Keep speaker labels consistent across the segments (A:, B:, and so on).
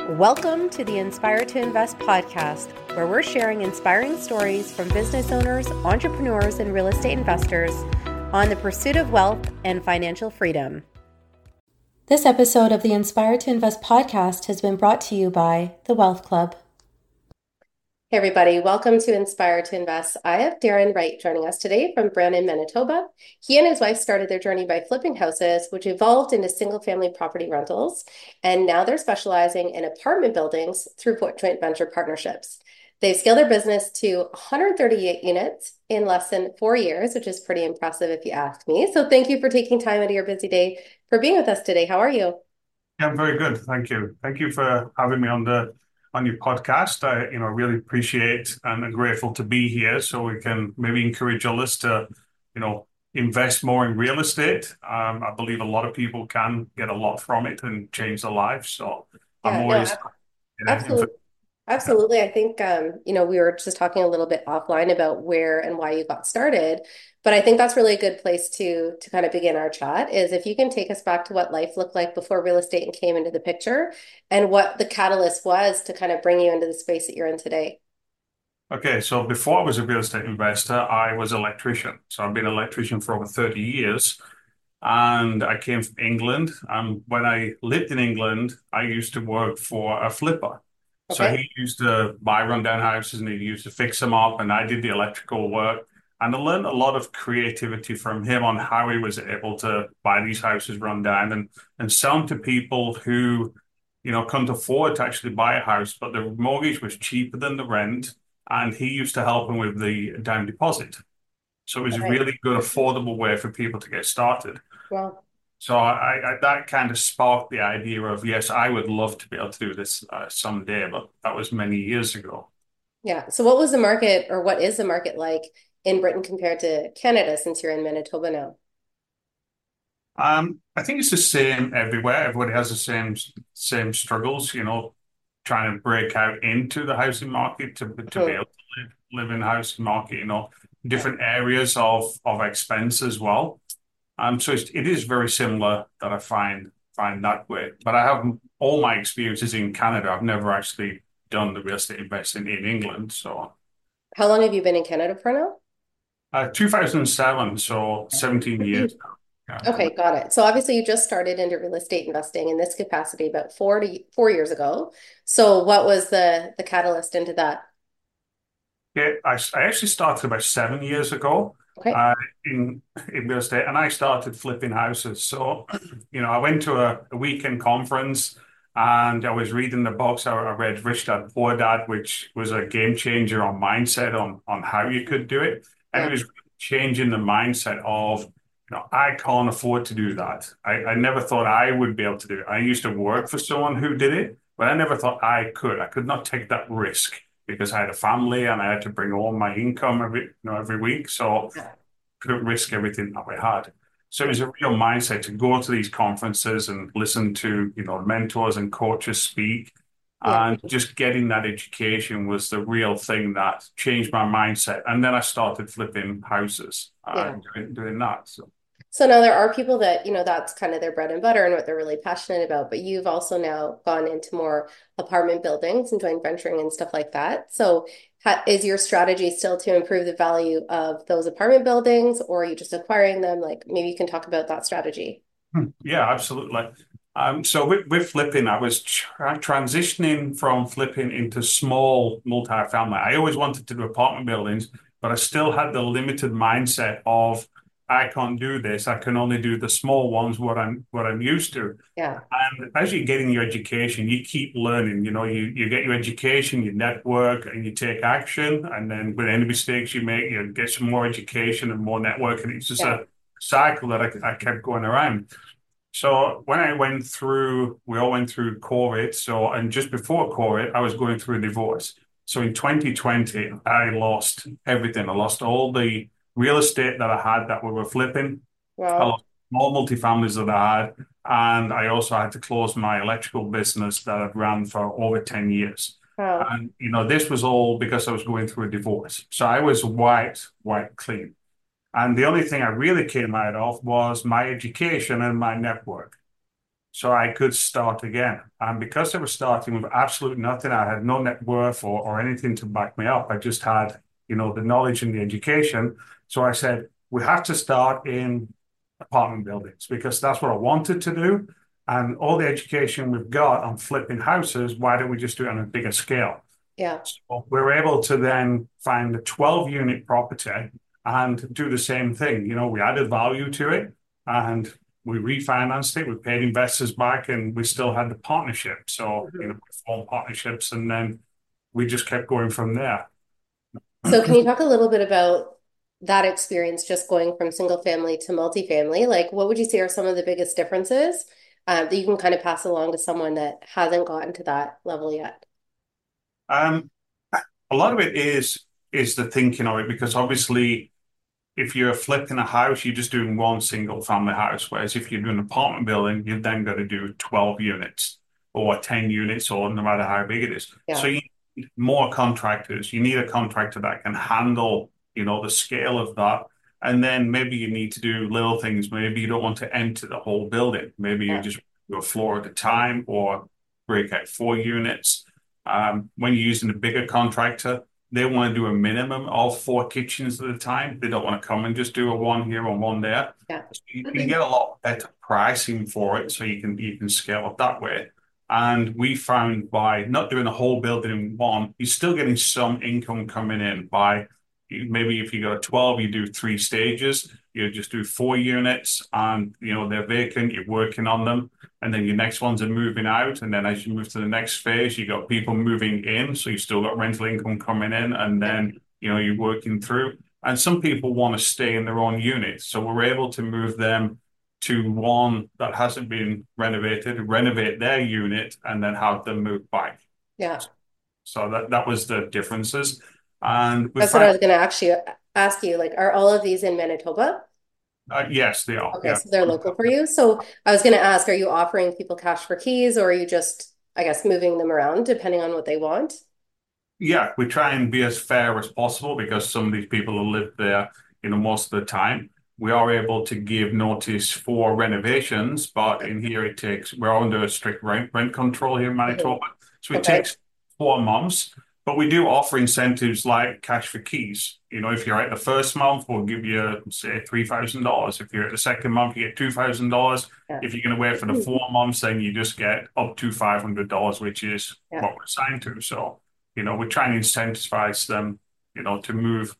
A: Welcome to the Inspire to Invest podcast, where we're sharing inspiring stories from business owners, entrepreneurs, and real estate investors on the pursuit of wealth and financial freedom. This episode of the Inspire to Invest podcast has been brought to you by The Wealth Club. Hey everybody, welcome to Inspire to Invest. I have Darren Wright joining us today from Brandon, Manitoba. He and his wife started their journey by flipping houses, which evolved into single-family property rentals, and now they're specializing in apartment buildings through joint venture partnerships. They've scaled their business to 138 units in less than 4 years, which is pretty impressive if you ask me. So thank you for taking time out of your busy day for being with us today. How are you?
B: Yeah, I'm very good. Thank you. Thank you for having me on your podcast. I really appreciate and am grateful to be here so we can maybe encourage others to, invest more in real estate. I believe a lot of people can get a lot from it and change their lives. So I'm
A: Yeah, no,
B: always,
A: absolutely.
B: yeah.
A: Absolutely. I think, we were just talking a little bit offline about where and why you got started, but I think that's really a good place to kind of begin our chat is if you can take us back to what life looked like before real estate came into the picture and what the catalyst was to kind of bring you into the space that you're in today.
B: Okay, so before I was a real estate investor, I was an electrician. So I've been an electrician for over 30 years. And I came from England. When I lived in England, I used to work for a flipper. So
A: Okay.
B: he used to buy rundown houses and he used to fix them up, and I did the electrical work. And I learned a lot of creativity from him on how he was able to buy these houses run down and sell them to people who, couldn't afford to actually buy a house, but the mortgage was cheaper than the rent. And he used to help them with the down deposit. So it was
A: All
B: a
A: right.
B: really good, affordable way for people to get started.
A: Well,
B: So I that kind of sparked the idea of, yes, I would love to be able to do this someday, but that was many years ago.
A: yeah. So what was the market or what is the market like in Britain compared to Canada since you're in Manitoba now?
B: I think it's the same everywhere. Everybody has the same struggles, trying to break out into the housing market to be
A: Mhm.
B: able to live in the housing market,
A: Yeah.
B: different areas of expense as well. So it is very similar that I find that way. But I have all my experiences in Canada. I've never actually done the real estate investing in England. So
A: How long have you been in Canada for now?
B: 2007, so 17 years now. Yeah.
A: Okay, got it. So obviously you just started into real estate investing in this capacity about 4 years ago. So what was the catalyst into that?
B: Yeah, I actually started about 7 years ago
A: Okay.
B: uh, in in real estate, and I started flipping houses. So, I went to a weekend conference, and I was reading the books. I read Rich Dad Poor Dad, which was a game changer on mindset on how you could do it, and it
A: Yeah.
B: was changing the mindset of, I can't afford to do that. I never thought I would be able to do it. I used to work for someone who did it, but I never thought I could. I could not take that risk because I had a family and I had to bring all my income every week. So
A: Yeah.
B: couldn't risk everything that we had. So it
A: Yeah.
B: was a real mindset to go to these conferences and listen to, mentors and coaches speak.
A: Yeah.
B: And just getting that education was the real thing that changed my mindset. And then I started flipping houses
A: Yeah.
B: and doing that. So
A: So now there are people that, that's kind of their bread and butter and what they're really passionate about, but you've also now gone into more apartment buildings and joint venturing and stuff like that. So is your strategy still to improve the value of those apartment buildings, or are you just acquiring them? Like maybe you can talk about that strategy.
B: yeah, absolutely. So with flipping, I was transitioning from flipping into small multifamily. I always wanted to do apartment buildings, but I still had the limited mindset of I can't do this. I can only do the small ones, what I'm used to.
A: Yeah.
B: And as you're getting your education, you keep learning. You get your education, you network, and you take action. And then with any mistakes you make, you get some more education and more networking. It's just
A: Yeah.
B: a cycle that I kept going around. So when we all went through COVID. So, and just before COVID, I was going through a divorce. So in 2020, I lost everything. I lost all the real estate that I had that we were flipping. I
A: Well,
B: lost all multifamilies that I had. And I also had to close my electrical business that I'd ran for over 10 years.
A: wow.
B: And, this was all because I was going through a divorce. So I was white clean. And the only thing I really came out of was my education and my network. so I could start again. And because I was starting with absolute nothing, I had no net worth or anything to back me up. I just had, the knowledge and the education. So I said, we have to start in apartment buildings because that's what I wanted to do. And all the education we've got on flipping houses, why don't we just do it on a bigger scale?
A: Yeah.
B: So we were able to then find a 12 unit property and do the same thing. We added value to it and we refinanced it. We paid investors back and we still had the partnership. So,
A: Mhm.
B: we formed partnerships and then we just kept going from there.
A: So can you talk a little bit about that experience just going from single family to multifamily? Like, what would you say are some of the biggest differences that you can kind of pass along to someone that hasn't gotten to that level yet?
B: Um, a lot of it is the thinking of it because obviously if you're flipping a house, you're just doing one single family house. Whereas if you're doing an apartment building, you've then got to do 12 units or 10 units or no matter how big it is. So
A: Yeah.
B: you need more contractors. You need a contractor that can handle, the scale of that. And then maybe you need to do little things. Maybe you don't want to enter the whole building. Maybe you
A: Yeah.
B: just do a floor at a time or break out 4 units. When you're using a bigger contractor, they want to do a minimum of 4 kitchens at a time. They don't want to come and just do a one here and one there.
A: Yeah.
B: So you can get a lot better pricing for it, so you can scale up that way. And we found by not doing the whole building in one, you're still getting some income coming in by maybe if you got a 12, you do 3 stages. You just do 4 units and they're vacant, you're working on them. And then your next ones are moving out. And then as you move to the next phase, you got people moving in. So you still got rental income coming in. And
A: Yeah.
B: then, you're working through. And some people want to stay in their own unit. So we're able to move them to one that hasn't been renovated, renovate their unit, and then have them move back.
A: Yeah.
B: So that was the differences. And we
A: That's what I
B: found,
A: was going to actually ask you. Like, are all of these in Manitoba?
B: yes, they are.
A: Okay,
B: Yeah.
A: so they're local for you. So I was going to ask, are you offering people cash for keys or are you just, I guess, moving them around depending on what they want?
B: Yeah, we try and be as fair as possible because some of these people who live there, most of the time. We are able to give notice for renovations, but in here we're under a strict rent control here in
A: Mhm.
B: Manitoba. So it
A: Okay.
B: takes 4 months, but we do offer incentives like cash for keys. If you're at the first month, we'll give you, say, $3,000. If you're at the second month, you get $2,000.
A: Yeah.
B: If you're going to wait for the 4 months, then you just get up to $500, which is
A: Yeah.
B: what we're assigned to. So we try and incentivize them, to move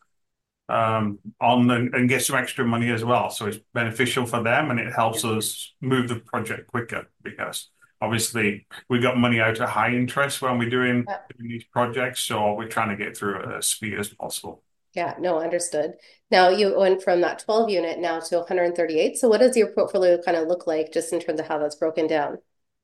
B: on and get some extra money as well. So it's beneficial for them and it helps us move the project quicker because obviously we got money out of high interest when we're doing
A: Yeah.
B: these projects. So we're trying to get through it as speed as possible.
A: Yeah, no, understood. Now you went from that 12 unit now to 138. So what does your portfolio kind of look like just in terms of how that's broken down?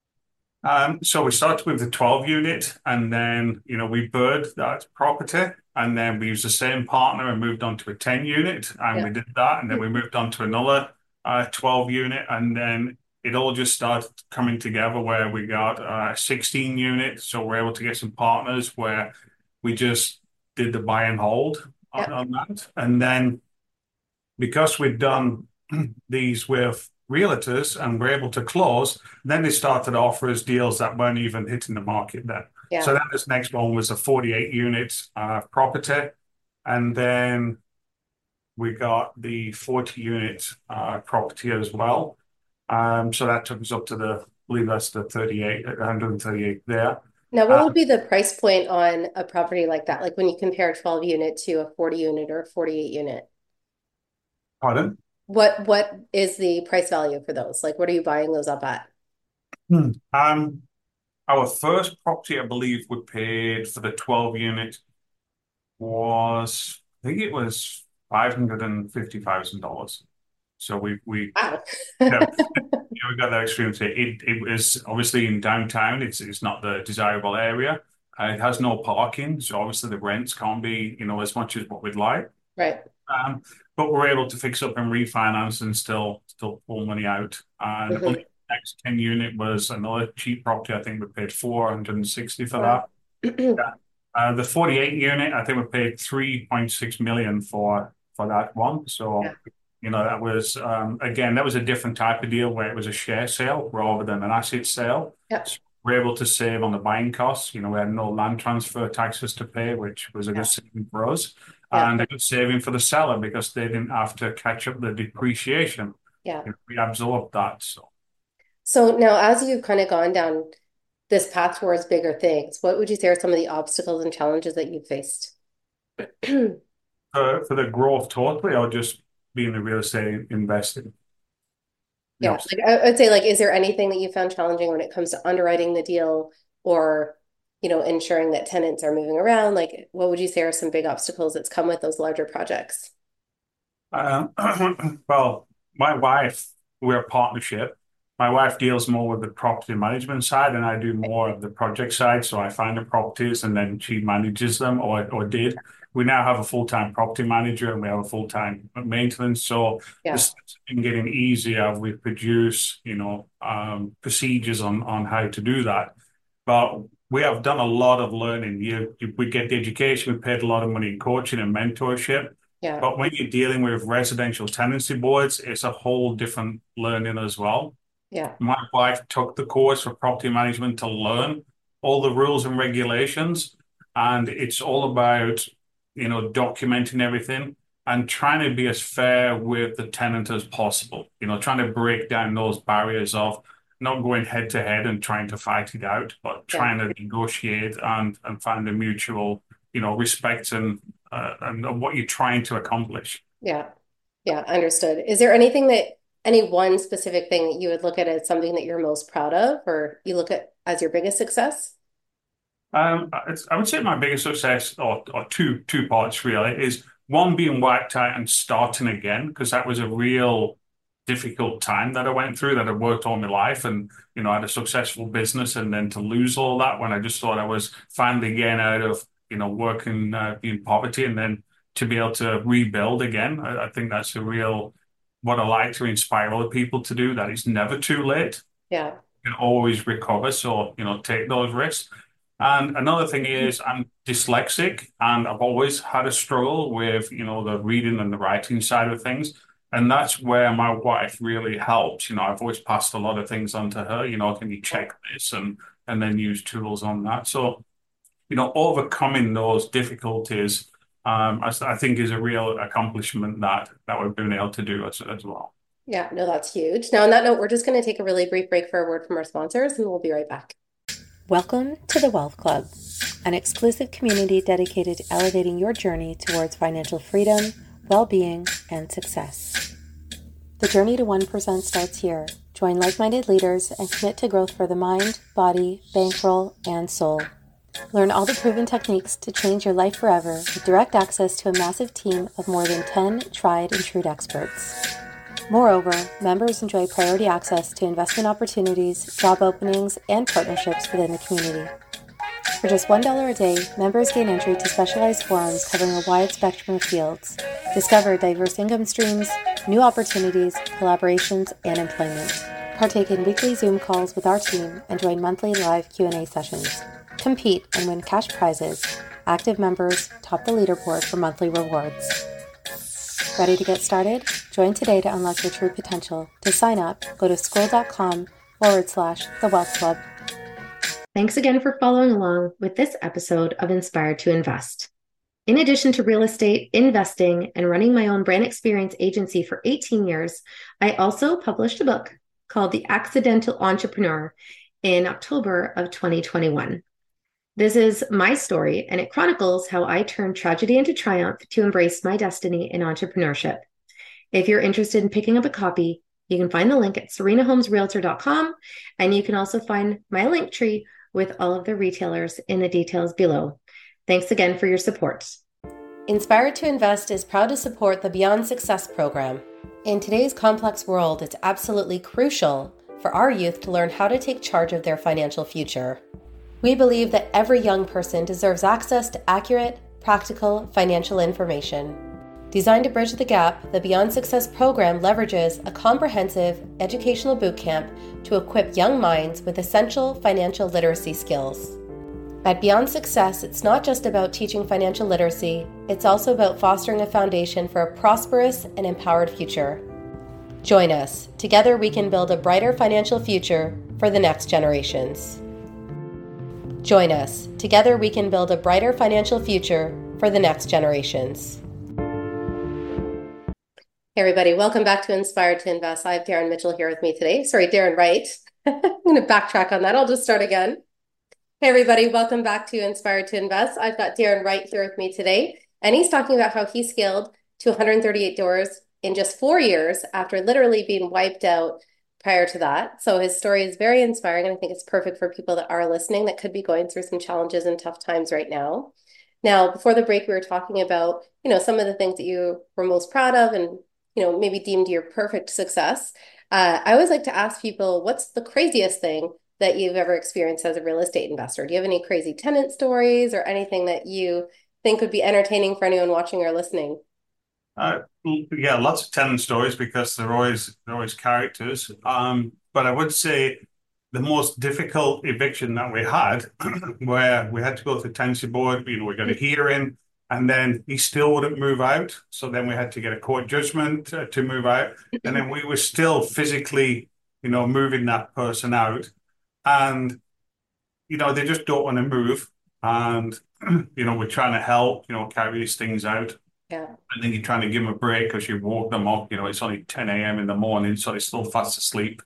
B: So we started with the 12 unit and then, we bird that property and then we used the same partner and moved on to a 10 unit and
A: Yeah.
B: we did that. And then we moved on to another 12 unit and then it all just started coming together where we got 16 units. So we're able to get some partners where we just did the buy and hold
A: Yeah.
B: on that. And then because we've done these with realtors and we're able to close, then they started to offer us deals that weren't even hitting the market then. So
A: Yeah.
B: then this next one was a 48 units property. And then we got the 40 unit property as well. So that took us up to I believe that's the 38, 138 there.
A: Now, what
B: Uh,
A: would be the price point on a property like that? Like when you compare a 12 unit to a 40 unit or a 48 unit?
B: Pardon?
A: What is the price value for those? Like what are you buying those up at?
B: Um, our first property, I believe, we paid for the 12 unit was, I think it was $550,000. So
A: Wow.
B: yeah, we got that experience. It was obviously in downtown. It's not the desirable area. It has no parking, so obviously the rents can't be, as much as what we'd like.
A: Right.
B: Um, but we're able to fix up and refinance and still pull money out. And I believe
A: Mhm.
B: the next 10 unit was another cheap property. I think we paid 460 for
A: Wow.
B: that. Yeah. The 48 unit, I think we paid 3.6 million for that one. So
A: Yeah.
B: That was, again, that was a different type of deal where it was a share sale rather than an asset sale.
A: Yeah.
B: So we're able to save on the buying costs. We had no land transfer taxes to pay, which was a good
A: Yeah.
B: saving for us,
A: Yeah.
B: and a good saving for the seller because they didn't have to catch up the depreciation.
A: Yeah.
B: We absorbed that.
A: So now, as you've kind of gone down this path towards bigger things, what would you say are some of the obstacles and challenges that you've faced?
B: For the growth totally, or just being a real estate investing?
A: Yeah,
B: Yes.
A: like I would say, like, is there anything that you found challenging when it comes to underwriting the deal or, ensuring that tenants are moving around? Like, what would you say are some big obstacles that's come with those larger projects?
B: Um, well, my wife, we're a partnership. My wife deals more with the property management side, and I do more of the project side. So I find the properties and then she manages them, or did. We now have a full-time property manager and we have a full-time maintenance. So the
A: Yeah,
B: steps have been getting easier. We produce, procedures on how to do that. But we have done a lot of learning. We get the education, we paid a lot of money in coaching and mentorship.
A: yeah,
B: But when you're dealing with residential tenancy boards, it's a whole different learning as well.
A: yeah,
B: My wife took the course for property management to learn all the rules and regulations, and it's all about, documenting everything and trying to be as fair with the tenant as possible. Trying to break down those barriers of not going head to head and trying to fight it out, but
A: yeah,
B: trying to negotiate and find a mutual, respect and what you're trying to accomplish.
A: yeah, yeah, understood. Is there any one specific thing that you would look at as something that you're most proud of or you look at as your biggest success?
B: I would say my biggest success, or two parts really, is one being wiped out and starting again, because that was a real difficult time that I went through, that I worked all my life and, I had a successful business, and then to lose all that when I just thought I was finally getting out of, working in poverty, and then to be able to rebuild again. I think that's what I like to inspire other people to do, that it's never too late.
A: Yeah,
B: You can always recover. So, take those risks. And another thing is I'm dyslexic and I've always had a struggle with, the reading and the writing side of things. And that's where my wife really helps. I've always passed a lot of things on to her, can you check this and then use tools on that. So, overcoming those difficulties, I think is a real accomplishment that we've been able to do as well.
A: yeah, no, that's huge. Now, on that note, we're just going to take a really brief break for a word from our sponsors and we'll be right back. Welcome to the Wealth Club, an exclusive community dedicated to elevating your journey towards financial freedom, well-being, and success. The journey to 1% starts here. Join like-minded leaders and commit to growth for the mind, body, bankroll, and soul. Learn all the proven techniques to change your life forever with direct access to a massive team of more than 10 tried and true experts. Moreover, members enjoy priority access to investment opportunities, job openings, and partnerships within the community. For just $1 a day, members gain entry to specialized forums covering a wide spectrum of fields, discover diverse income streams, new opportunities, collaborations, and employment. Partake in weekly Zoom calls with our team and join monthly live Q&A sessions. Compete and win cash prizes. Active members top the leaderboard for monthly rewards. Ready to get started? Join today to unlock your true potential. To sign up, go to scroll.com/The Wealth Club. Thanks again for following along with this episode of Inspired to Invest. In addition to real estate, investing, and running my own brand experience agency for 18 years, I also published a book called The Accidental Entrepreneur in October of 2021. This is my story, and it chronicles how I turned tragedy into triumph to embrace my destiny in entrepreneurship. If you're interested in picking up a copy, you can find the link at serenahomesrealtor.com, and you can also find my link tree with all of the retailers in the details below. Thanks again for your support. Inspired to Invest is proud to support the Beyond Success program. In today's complex world, it's absolutely crucial for our youth to learn how to take charge of their financial future. We believe that every young person deserves access to accurate, practical financial information. Designed to bridge the gap, the Beyond Success program leverages a comprehensive educational bootcamp to equip young minds with essential financial literacy skills. At Beyond Success, it's not just about teaching financial literacy, it's also about fostering a foundation for a prosperous and empowered future. Join us. Together we can build a brighter financial future for the next generations. Join us. Together we can build a brighter financial future for the next generations. Hey everybody, welcome back to Inspired to Invest. I have Darren Mitchell here with me today. Sorry, Darren Wright. I'm going to backtrack on that. I'll just start again. Hey everybody, welcome back to Inspired to Invest. I've got Darren Wright here with me today, and he's talking about how he scaled to 138 doors in just 4 years after literally being wiped out prior to that. So his story is very inspiring, and I think it's perfect for people that are listening that could be going through some challenges and tough times right now. Now, before the break, we were talking about, some of the things that you were most proud of and, maybe deemed your perfect success. I always like to ask people, what's the craziest thing that you've ever experienced as a real estate investor? Do you have any crazy tenant stories or anything that you think would be entertaining for anyone watching or listening?
B: Yeah, lots of tenant stories because they're always characters. But I would say the most difficult eviction that we had, where we had to go to the tenancy board, we got a hearing, and then he still wouldn't move out. So then we had to get a court judgment to move out, and then we were still physically, moving that person out, and they just don't want to move, and we're trying to help, carry these things out.
A: Yeah.
B: And then you're trying to give them a break because you woke them up. It's only 10 a.m. in the morning, so they're still fast asleep.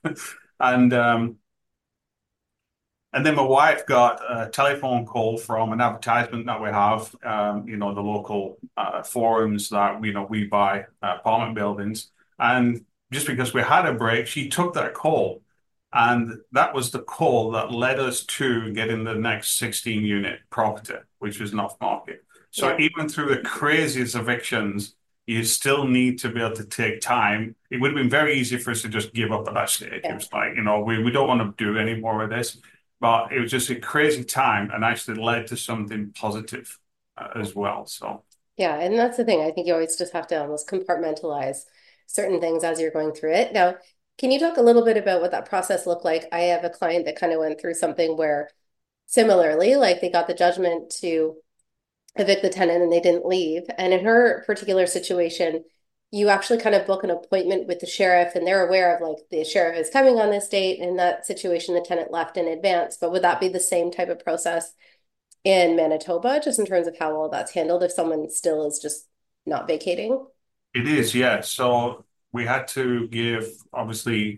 B: And then my wife got a telephone call from an advertisement that we have, the local forums that we buy apartment buildings. And just because we had a break, she took that call. And that was the call that led us to getting the next 16-unit property, which was off market. So even through the craziest evictions, you still need to be able to take time. It would have been very easy for us to just give up at that stage. It was like, we don't want to do any more of this. But it was just a crazy time and actually led to something positive as well. So
A: yeah, and that's the thing. I think you always just have to almost compartmentalize certain things as you're going through it. Now, can you talk a little bit about what that process looked like? I have a client that kind of went through something where similarly, like they got the judgment to evict the tenant and they didn't leave. And in her particular situation, you actually kind of book an appointment with the sheriff and they're aware of like the sheriff is coming on this date. In that situation, the tenant left in advance. But would that be the same type of process in Manitoba, just in terms of how all that's handled if someone still is just not vacating?
B: it is, yeah. So we had to give, obviously,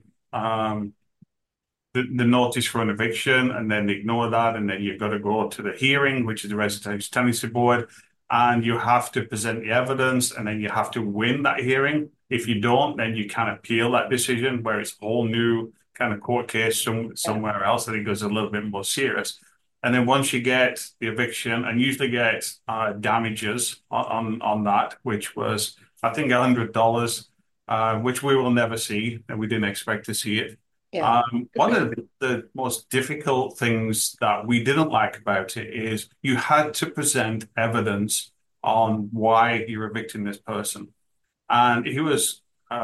B: the notice for an eviction and then ignore that. And then you've got to go to the hearing, which is the residential tenancy board. And you have to present the evidence and then you have to win that hearing. If you don't, then you can appeal that decision where it's a whole new kind of court case somewhere else. I think it's a little bit more serious. And then once you get the eviction and usually get damages on that, which was, I think, $100, which we will never see, and we didn't expect to see it.
A: Yeah.
B: One of the most difficult things that we didn't like about it is you had to present evidence on why you're evicting this person. And it was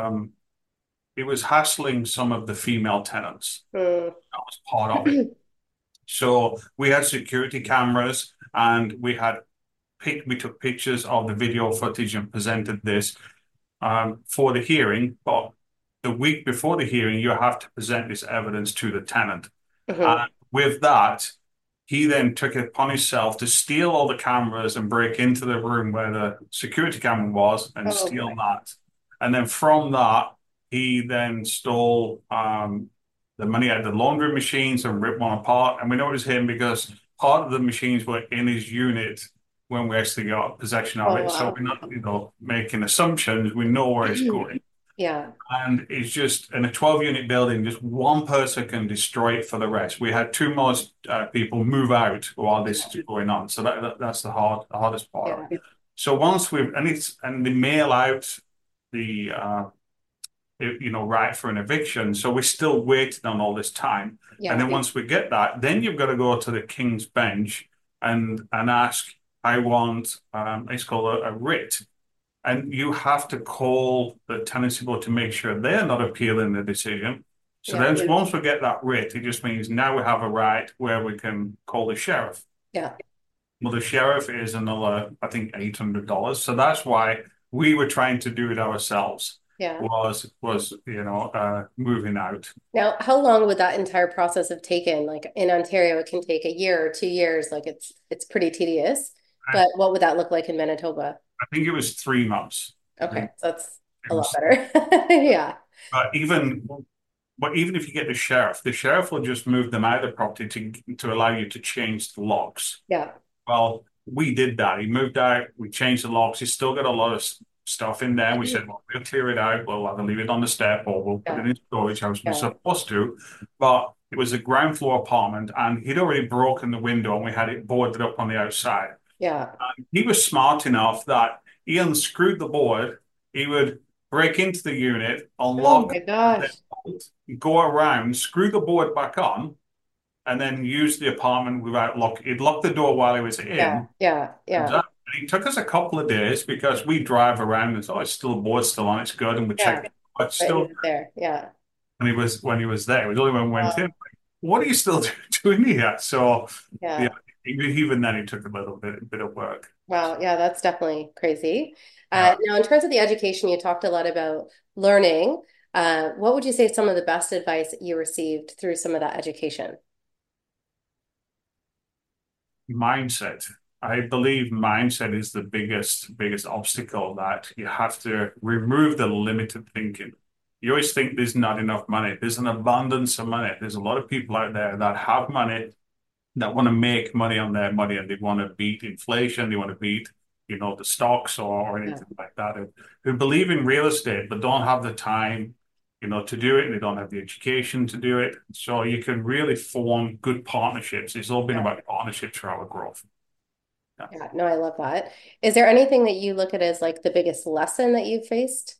B: hassling some of the female tenants. That was part of it. So we had security cameras and we took pictures of the video footage and presented this for the hearing. But the week before the hearing, you have to present this evidence to the tenant. With that, he then took it upon himself to steal all the cameras and break into the room where the security camera was and steal that. And then from that, he then stole the money out of the laundry machines and ripped one apart. And we know it was him because part of the machines were in his unit when we actually got possession of it. Wow. So we're not, making assumptions. We know where it's going.
A: Yeah.
B: And it's just in a 12-unit building, just one person can destroy it for the rest. We had two more people move out while this is going on. So that's the hardest part. Yeah. So once and they mail out the right for an eviction. So we're still waiting on all this time. Yeah. And then once we get that, then you've got to go to the King's Bench and ask, I want, it's called a writ. And you have to call the tenancy board to make sure they're not appealing the decision. So then once we get that writ, it just means now we have a right where we can call the sheriff.
A: Yeah.
B: Well, the sheriff is another, I think, $800. So that's why we were trying to do it ourselves.
A: Yeah.
B: Was moving out.
A: Now, how long would that entire process have taken? Like in Ontario, it can take a year or 2 years. Like it's pretty tedious. But what would that look like in Manitoba?
B: I think it was 3 months. I
A: Okay,
B: think
A: so that's
B: it
A: a lot
B: was,
A: better. Yeah.
B: but even if you get the sheriff will just move them out of the property to allow you to change the locks.
A: Yeah.
B: Well, we did that. He moved out. We changed the locks. He's still got a lot of stuff in there. We said, well, we'll clear it out. We'll either leave it on the step or we'll put
A: Yeah.
B: it in storage as we're
A: Yeah.
B: supposed to. But it was a ground floor apartment, and he'd already broken the window, and we had it boarded up on the outside.
A: Yeah.
B: He was smart enough that he unscrewed the board. He would break into the unit,
A: Oh
B: unlock
A: my
B: the
A: gosh.
B: bolt, go around, screw the board back on, and then use the apartment without lock. He'd lock the door while he was
A: Yeah.
B: in.
A: Yeah. Yeah.
B: And it took us a couple of days because we drive around and it's still the board's still on, it's good, and we
A: Yeah.
B: check it. But
A: But he
B: still,
A: was there. Yeah.
B: when he was there, it was only when we went in.
A: Wow.
B: Like, what are you still doing here? So yeah,
A: Yeah.
B: even then it took a little bit of work.
A: Wow. Yeah, that's definitely crazy.
B: Yeah.
A: Now, in terms of the education, you talked a lot about learning. What would you say is some of the best advice that you received through some of that education?
B: Mindset. I believe mindset is the biggest obstacle that you have to remove the limited thinking. You always think there's not enough money. There's an abundance of money. There's a lot of people out there that have money, that want to make money on their money, and they want to beat inflation. They want to beat, the stocks or
A: Yeah.
B: anything like that. Who believe in real estate but don't have the time, to do it. And they don't have the education to do it. So you can really form good partnerships. It's all been
A: Yeah.
B: about partnerships for our growth. Yeah.
A: Yeah. No, I love that. Is there anything that you look at as like the biggest lesson that you've faced?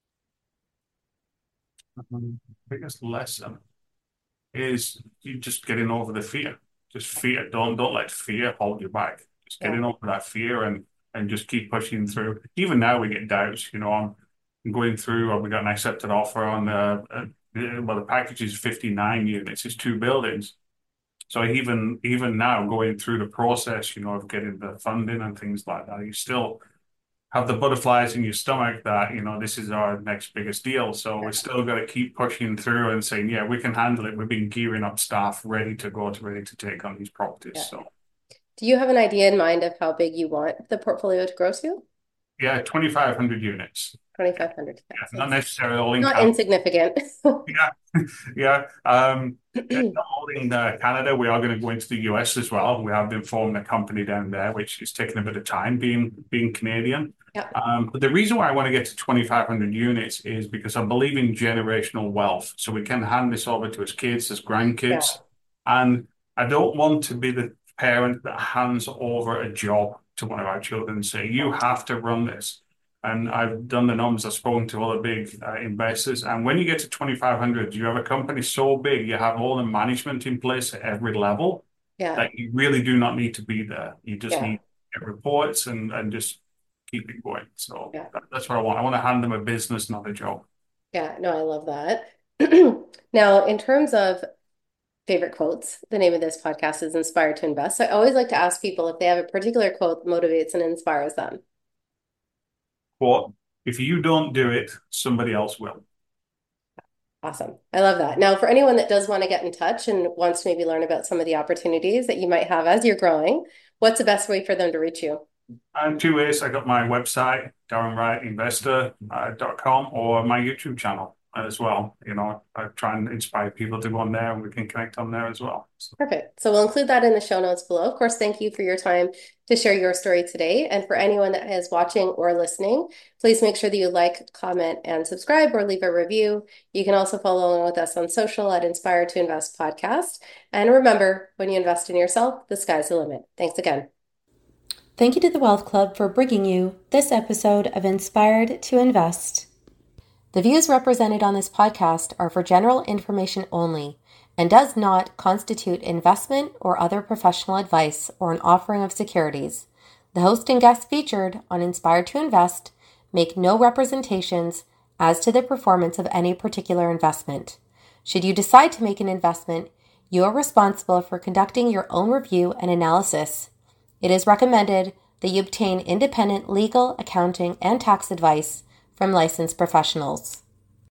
B: Biggest lesson is you just getting over the fear. Just fear. Don't let fear hold you back. Just
A: Yeah.
B: getting over that fear and just keep pushing through. Even now we get doubts. I'm going through. Or we got an accepted offer on the package is 59 units. It's 2 buildings. So even now going through the process, of getting the funding and things like that, you still have the butterflies in your stomach that, this is our next biggest deal. So we still got to keep pushing through and saying, yeah, we can handle it. We've been gearing up staff ready to take on these properties.
A: Yeah.
B: So
A: Do you have an idea in mind of how big you want the portfolio to grow to?
B: yeah, 2,500 units.
A: 2,500.
B: Yeah, not necessarily all in
A: Not
B: Canada.
A: insignificant.
B: Yeah, yeah. Not all in Canada. We are going to go into the US as well. We have been forming a company down there, which is taking a bit of time being Canadian.
A: Yeah.
B: But the reason why I want to get to 2,500 units is because I believe in generational wealth. So we can hand this over to his kids, his grandkids. And I don't want to be the parent that hands over a job to one of our children and say, you have to run this. And I've done the numbers. I've spoken to other big investors. And when you get to 2,500, you have a company so big, you have all the management in place at every level
A: Yeah.
B: that you really do not need to be there. You just
A: Yeah.
B: need to get reports and just keep it going. So
A: Yeah.
B: that's what I want. I want to hand them a business, not a job.
A: Yeah. No, I love that. Now, in terms of favorite quotes, the name of this podcast is Inspired to Invest. So I always like to ask people if they have a particular quote that motivates and inspires them.
B: But if you don't do it, somebody else will.
A: Awesome. I love that. Now, for anyone that does want to get in touch and wants to maybe learn about some of the opportunities that you might have as you're growing, what's the best way for them to reach you?
B: And 2 ways. I got my website, DarrenWrightInvestor.com, or my YouTube channel as well. I try and inspire people to go on there, and we can connect on there as well. So.
A: Perfect. So we'll include that in the show notes below. Of course, thank you for your time to share your story today. And for anyone that is watching or listening, please make sure that you like, comment, and subscribe or leave a review. You can also follow along with us on social at Inspire to Invest Podcast. And remember, when you invest in yourself, the sky's the limit. Thanks again. Thank you to the Wealth Club for bringing you this episode of Inspired to Invest. The views represented on this podcast are for general information only and does not constitute investment or other professional advice or an offering of securities. The host and guests featured on Inspired to Invest make no representations as to the performance of any particular investment. Should you decide to make an investment, You are responsible for conducting your own review and analysis. It is recommended that you obtain independent legal, accounting, and tax advice from licensed professionals.